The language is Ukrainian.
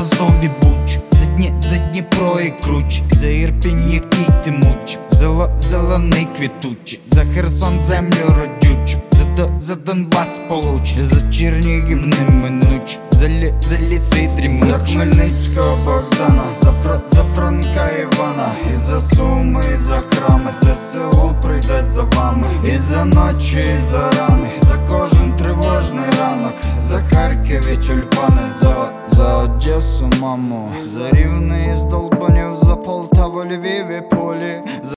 Азові Буч, за Дніпро і Круч, за Ірпінь, який ти муч, зелений квітучий, за Херсон землю родючу, за Донбас получ, за Чернігів неминуч, за ліси дрімучі, за Хмельницького Богдана, за Франка Івана, і за Суми, і за храми, ЗСУ прийде за вами, і за ночі, і за рани, за кожен тривожний ранок, за Харків і тюльпани, за Одесу, маму, за Рівне із Долбанів, за Полтаву, Львів і Полі.